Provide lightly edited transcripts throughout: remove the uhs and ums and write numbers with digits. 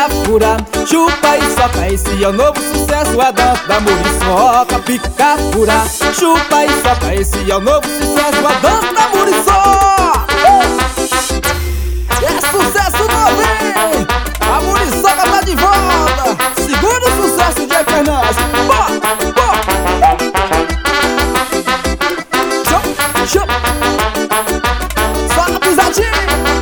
pica-fura, chupa e soca. Esse é o novo sucesso, a dança da muriçoca. Pica-fura, chupa e soca. Esse é o novo sucesso, a dança da muriçoca. É sucesso novo, hein? A muriçoca tá de volta. Segura o sucesso de Fernandes. Chupa. Só na pisadinha.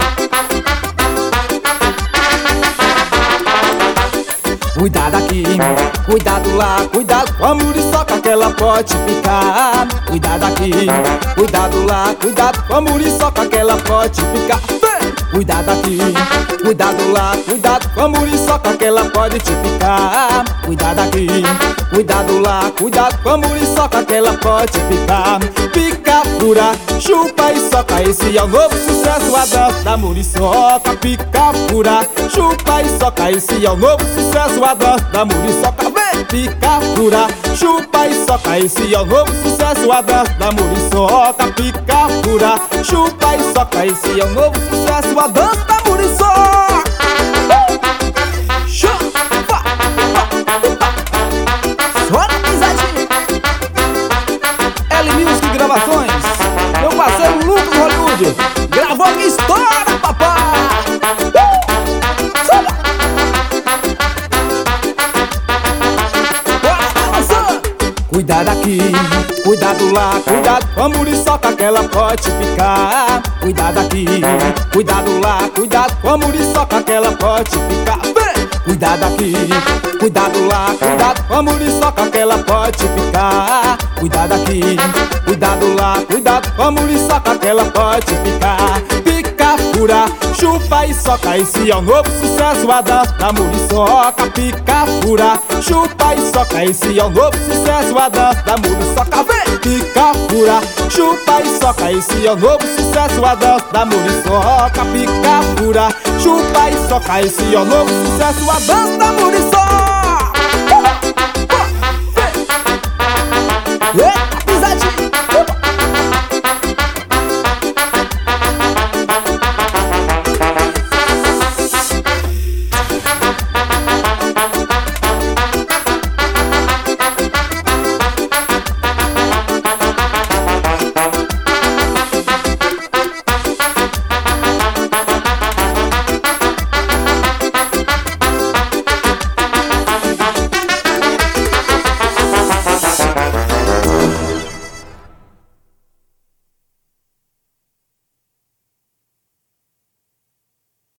Cuidado aqui, cuidado lá, cuidado com a muriçoca que ela pode picar. Cuidado aqui, cuidado lá, cuidado com a muriçoca que ela pode picar. Cuidado aqui, cuidado lá, cuidado com a muriçoca que ela pode te picar. Cuidado aqui, cuidado lá, cuidado com a muriçoca que ela pode picar. Pica-fura, chupa e soca. Esse é o novo sucesso, a dança da muriçoca. Pica-fura, chupa e soca. Esse é o novo sucesso, a dança da muriçoca. Vem! Pica-fura, chupa e soca. Esse é o novo sucesso, a dança da muriçoca. Pica-fura, chupa e soca. Esse é o novo sucesso, a dança da muriçoca. Chupa! Só na pisadinha. L-Music Gravações, meu parceiro Lucas Hollywood, gravou minha história, papai. Cuidado aqui, cuidado lá, cuidado com a muriçoca que ela pode picar. Cuidado aqui, cuidado lá, cuidado com a muriçoca que ela pode picar. Vem! Cuidado aqui, cuidado lá, cuidado com a muriçoca que ela pode picar. Cuidado aqui, cuidado lá, cuidado com a muriçoca que ela pode picar. Pica-fura, chupa e soca. Esse é o novo sucesso, a dança da muriçoca. Pica-fura, chupa e soca. Esse é o novo sucesso, a dança da muriçoca. Vem! Pica-fura, chupa e soca. Esse é o novo sucesso, a dança da muriçoca. Pica-fura, chupa e soca. Esse é o novo sucesso, a dança da muriçoca.